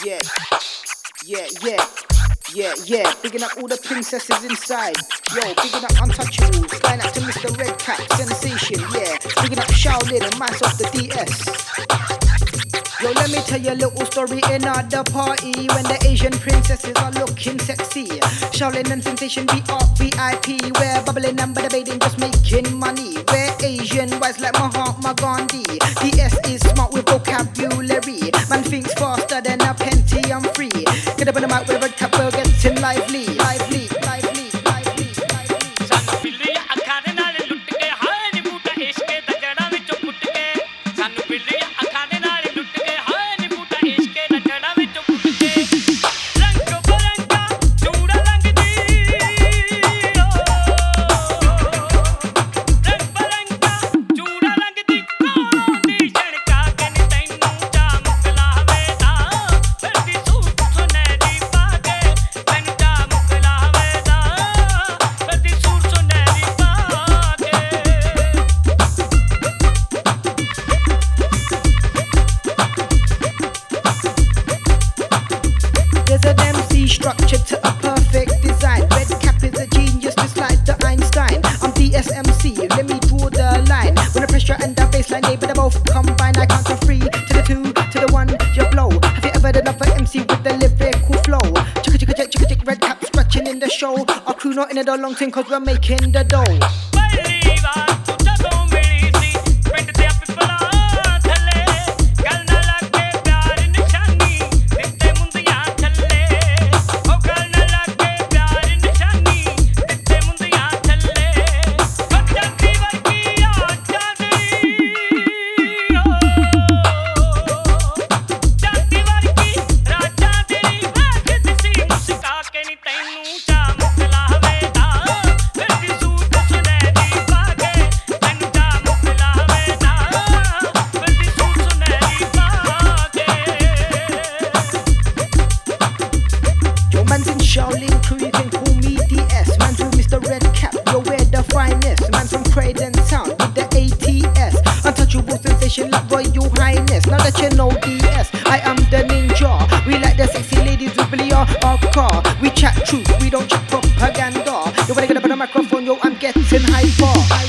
Yeah, yeah, yeah, yeah, yeah. Bigging up all the princesses inside. Yo, bigging up Untouchables. Flying out to Mr. Red Cap, Sensation, yeah. Bigging up Shaolin and Mice off the DS. Yo, let me tell you a little story in the party when the Asian princesses are looking sexy. Shaolin and Sensation be up VIP. We're bubbling and debating, just making money. We're Asian wise like Mahatma Gandhi. DS is smart with vocabulary. Man thinks faster than a Pentium 3. Get up on the mic with a red cap, we're getting lively, lively, lively, lively, lively. There's an MC structured to a perfect design. Red Cap is a genius just like the Einstein. I'm DSMC, let me draw the line. When the pressure and the bassline, they better both combine. I count from 3 to the 2 to the 1, you blow. Have you ever done another MC with the lyrical flow? Chicka chicka chick chicka chick, Red Cap scratching in the show. Our crew not in it a long time cause we're making the dough. Man's in Shaolin crew, you can call me DS. Man's with Mr. Red Cap, yo, we're the finest. Man's from Croydon Town with the ATS. Untouchable Sensation like Royal Highness. Now that you know DS, I am the ninja. We like the sexy ladies who really are our car. We chat truth, we don't chat propaganda. Yo, when I get up on the microphone, yo, I'm getting hyper.